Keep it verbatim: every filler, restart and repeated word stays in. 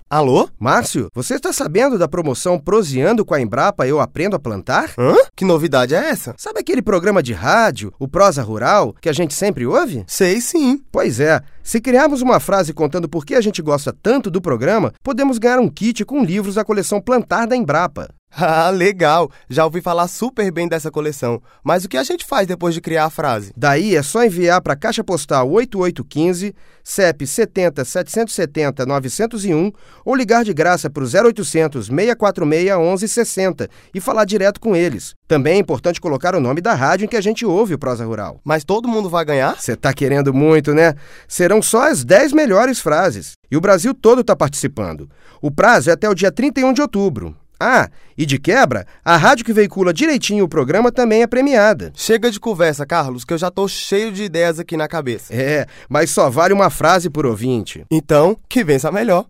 Alô? Márcio, você está sabendo da promoção Proseando com a Embrapa Eu Aprendo a Plantar? Hã? Que novidade é essa? Sabe aquele programa de rádio, o Prosa Rural, que a gente sempre ouve? Sei sim. Pois é, se criarmos uma frase contando por que a gente gosta tanto do programa, podemos ganhar um kit com livros da coleção Plantar da Embrapa. Ah, legal! Já ouvi falar super bem dessa coleção. Mas o que a gente faz depois de criar a frase? Daí é só enviar para a Caixa Postal oito oito um cinco, C E P setenta, setecentos e setenta, novecentos e um ou ligar de graça para o zero oitocentos, seis quatro seis, onze sessenta e falar direto com eles. Também é importante colocar o nome da rádio em que a gente ouve o Prosa Rural. Mas todo mundo vai ganhar? Você tá querendo muito, né? Serão só as dez melhores frases. E o Brasil todo está participando. O prazo é até o dia trinta e um de outubro. Ah, e de quebra, a rádio que veicula direitinho o programa também é premiada. Chega de conversa, Carlos, que eu já tô cheio de ideias aqui na cabeça. É, mas só vale uma frase por ouvinte. Então, que vença melhor.